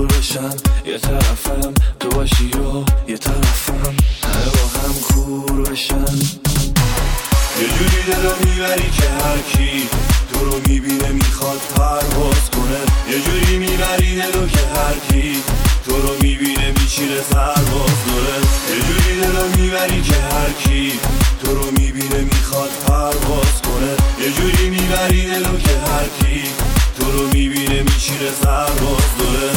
کور بشن، یه طرفم تو باشی و یه طرفم همه با هم کور بشن. یه جوری دلو میبری که هر کی تو رو میبینه میخواد پرواز کنه. یه جوری میبری دلو که هر کی تو رو میبینه میشینه سرباز داره. یه جوری دلو میبری که هر کی تو رو میبینه میخواد پرواز کنه. یه جوری میبری دلو که هر کی تو رو میبینه میشینه سرباز داره.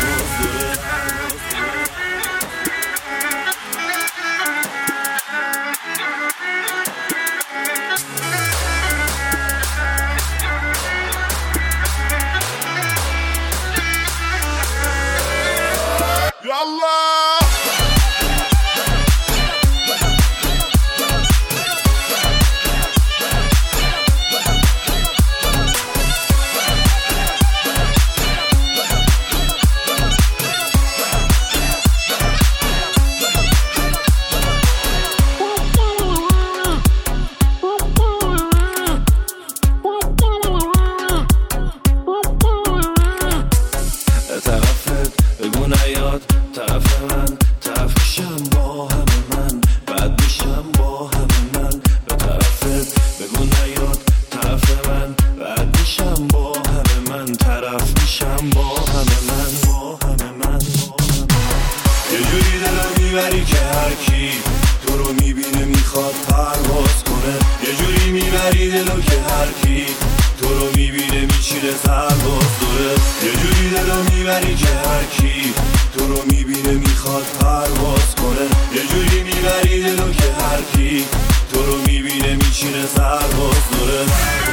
طرفت بگو نیاد طرف من، طرف میشم با همه من، بعد میشم با همه من. به طرفت بگو نیاد طرف من، بعد میشم با همه من، طرف میشم با همه من، با همه من. یه جوری دلو میبری که هر کی تو رو میبینه میخواد پرواز کنه. یه جوری میبری دلو که هر کی تو رو میبینه میشینه سرباز دوره. یه جوری دلو میبری که هر کی تو رو میبینه میخواد پرواز کنه. یه جوری میبری دلو که هر کی تو رو میبینه میشینه سرباز دوره.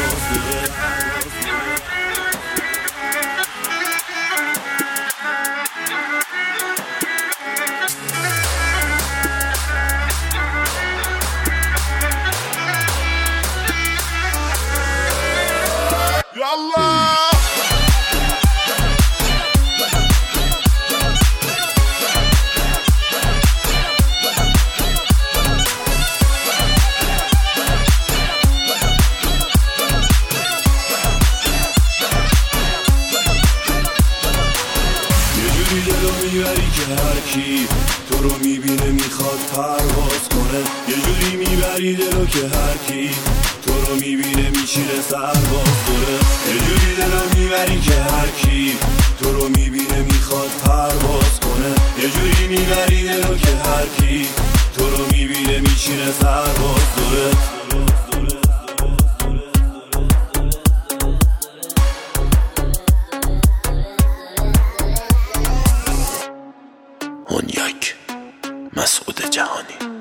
میبری که هر کی تو رو میبینه میخواد پرواز کنه. یه جوری میبری دلو که هر کی تو رو میبینه میشینه سرباز دوره. یه جوری دلو میبری که هر کی تو رو میبینه میخواد پرواز کنه. یه جوری میبری دلو که هر کی تو رو میبینه میشینه سرباز دوره. هونیاک مسعود جهانی.